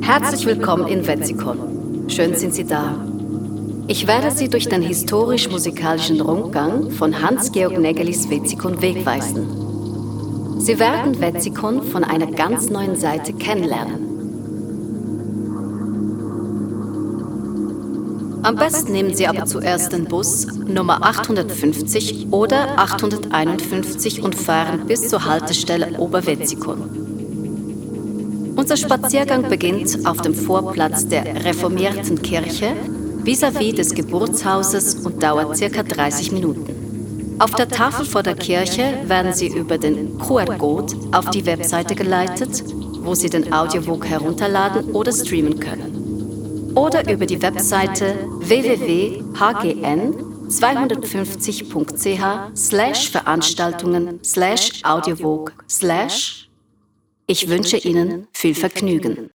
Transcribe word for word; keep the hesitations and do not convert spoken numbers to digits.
Herzlich willkommen in Wetzikon. Schön sind Sie da. Ich werde Sie durch den historisch-musikalischen Rundgang von Hans-Georg Nägelis Wetzikon wegweisen. Sie werden Wetzikon von einer ganz neuen Seite kennenlernen. Am besten nehmen Sie aber zuerst den Bus Nummer achthundertfünfzig oder achthunderteinundfünfzig und fahren bis zur Haltestelle Oberwetzikon. Unser Spaziergang beginnt auf dem Vorplatz der reformierten Kirche vis-à-vis des Geburtshauses und dauert circa dreißig Minuten. Auf der Tafel vor der Kirche werden Sie über den Q R-Code auf die Webseite geleitet, wo Sie den Audiobook herunterladen oder streamen können. Oder über die Webseite w w w punkt h g n zweihundertfünfzig punkt c h slash Veranstaltungen slash Audiobook slash. Ich wünsche Ihnen viel Vergnügen.